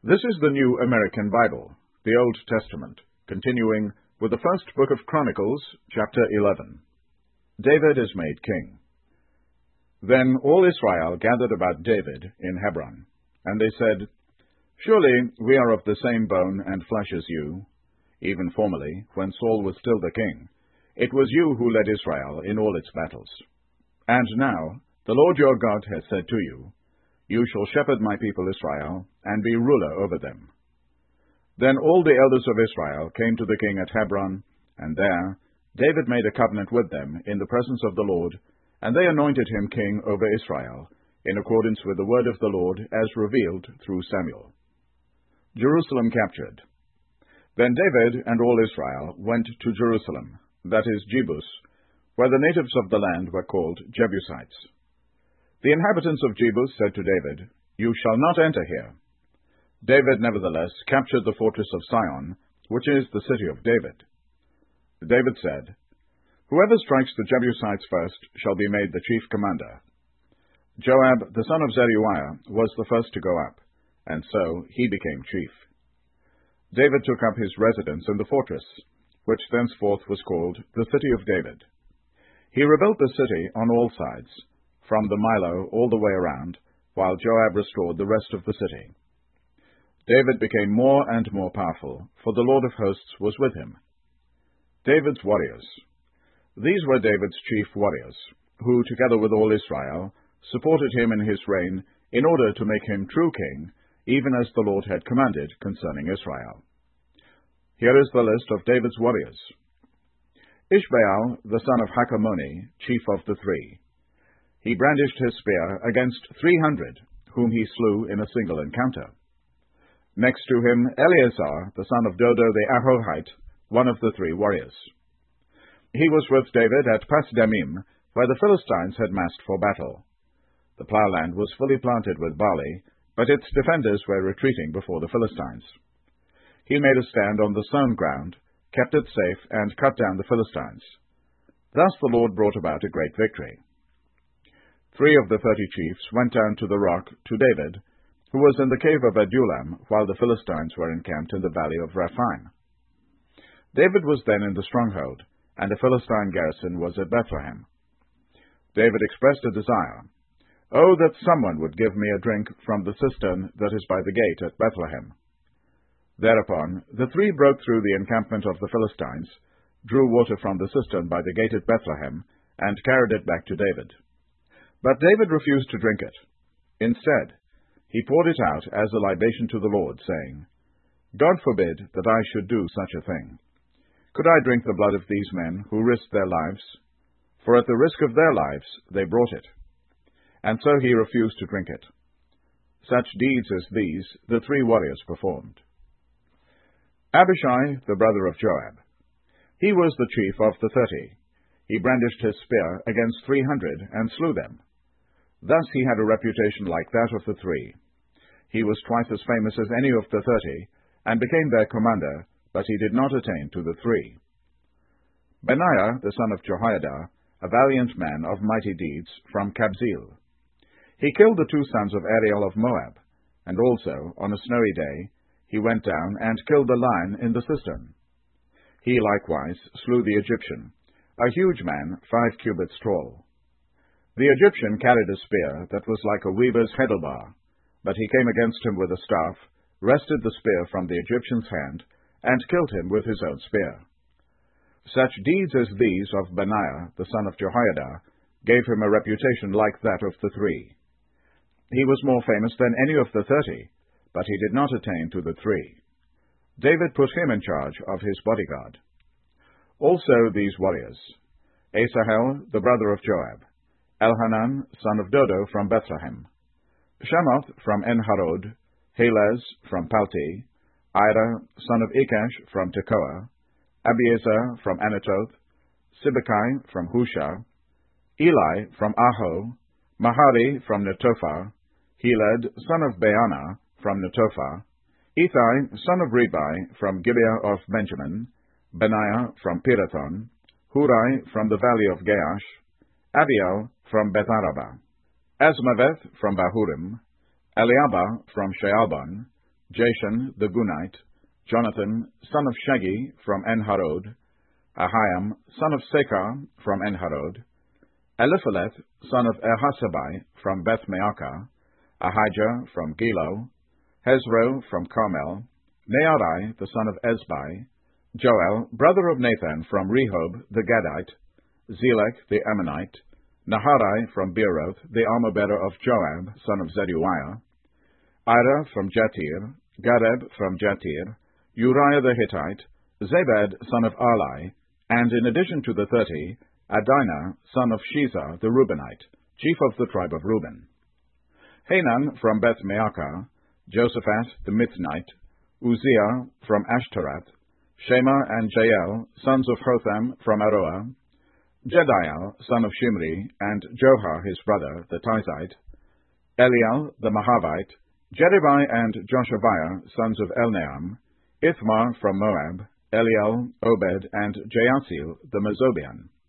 This is the New American Bible, the Old Testament, continuing with the first book of Chronicles, chapter 11. David is made king. Then all Israel gathered about David in Hebron, and they said, "Surely we are of the same bone and flesh as you. Even formerly, when Saul was still the king, it was you who led Israel in all its battles. And now the Lord your God has said to you, You shall shepherd my people Israel, and be ruler over them." Then all the elders of Israel came to the king at Hebron, and there David made a covenant with them in the presence of the Lord, and they anointed him king over Israel, in accordance with the word of the Lord as revealed through Samuel. Jerusalem captured. Then David and all Israel went to Jerusalem, that is Jebus, where the natives of the land were called Jebusites. The inhabitants of Jebus said to David, "You shall not enter here." David nevertheless captured the fortress of Sion, which is the city of David. David said, "Whoever strikes the Jebusites first shall be made the chief commander." Joab, the son of Zeruiah, was the first to go up, and so he became chief. David took up his residence in the fortress, which thenceforth was called the City of David. He rebuilt the city on all sides, from the Milo all the way around, while Joab restored the rest of the city. David became more and more powerful, for the Lord of hosts was with him. David's warriors. These were David's chief warriors, who, together with all Israel, supported him in his reign in order to make him true king, even as the Lord had commanded concerning Israel. Here is the list of David's warriors. Ishbaal, the son of Hachmoni, chief of the three. He brandished his spear against 300, whom he slew in a single encounter. Next to him, Eleazar, the son of Dodo the Ahohite, one of the three warriors. He was with David at Pasdamim, where the Philistines had massed for battle. The plowland was fully planted with barley, but its defenders were retreating before the Philistines. He made a stand on the sown ground, kept it safe, and cut down the Philistines. Thus the Lord brought about a great victory. 3 of the 30 chiefs went down to the rock to David, who was in the cave of Adullam, while the Philistines were encamped in the valley of Rephaim. David was then in the stronghold, and a Philistine garrison was at Bethlehem. David expressed a desire, "Oh, that someone would give me a drink from the cistern that is by the gate at Bethlehem." Thereupon the 3 broke through the encampment of the Philistines, drew water from the cistern by the gate at Bethlehem, and carried it back to David. But David refused to drink it. Instead, he poured it out as a libation to the Lord, saying, "God forbid that I should do such a thing. Could I drink the blood of these men who risked their lives? For at the risk of their lives they brought it." And so he refused to drink it. Such deeds as these the 3 warriors performed. Abishai, the brother of Joab. He was the chief of the 30. He brandished his spear against 300 and slew them. Thus he had a reputation like that of the 3. He was twice as famous as any of the 30, and became their commander, but he did not attain to the 3. Benaiah, the son of Jehoiada, a valiant man of mighty deeds, from Kabzeel. He killed the 2 sons of Ariel of Moab, and also, on a snowy day, he went down and killed the lion in the cistern. He likewise slew the Egyptian, a huge man, 5 cubits tall. The Egyptian carried a spear that was like a weaver's heddlebar, but he came against him with a staff, wrested the spear from the Egyptian's hand, and killed him with his own spear. Such deeds as these of Benaiah, the son of Jehoiada, gave him a reputation like that of the 3. He was more famous than any of the 30, but he did not attain to the 3. David put him in charge of his bodyguard. Also these warriors: Asahel, the brother of Joab, Elhanan, son of Dodo, from Bethlehem, Shemoth from En-harod, Helez from Palti, Ira, son of Ikash, from Tekoa, Abiezer from Anatoth, Sibbecai from Husha, Eli from Aho, Mahari from Netophah, Heled, son of Baanah, from Netophah, Ithai, son of Ribai, from Gibeah of Benjamin, Benaiah from Pirathon, Hurai from the valley of Gaash, Abiel from Betharabah, Asmaveth from Bahurim, Eliabah from Shaalbon, Jashan the Gunite, Jonathan, son of Shagi, from En-Harod, Ahiam, son of Sekar, from En-Harod, Elipheleth, son of Ahasbai, from Beth-Maachah, Ahijah, from Gilo, Hezro, from Carmel, Nearai, the son of Ezbai, Joel, brother of Nathan, from Rehob, the Gadite, Zelek, the Ammonite, Naharai, from Beeroth, the armor-bearer of Joab, son of Zeruiah, Ira, from Jatir, Gareb, from Jatir, Uriah the Hittite, Zabad, son of Arlai, and in addition to the 30, Adinah, son of Shizah the Reubenite, chief of the tribe of Reuben. Hanan, from Beth-Maachah, Josaphat the Mithnite, Uzziah, from Ashtaroth, Shema and Jael, sons of Hotham, from Aroah, Jediel, son of Shimri, and Johar his brother, the Tizite, Eliel, the Mahavite, Jeribai and Joshaviah, sons of Elnaam, Ithmar from Moab, Eliel, Obed, and Jaasiel, the Mazobian.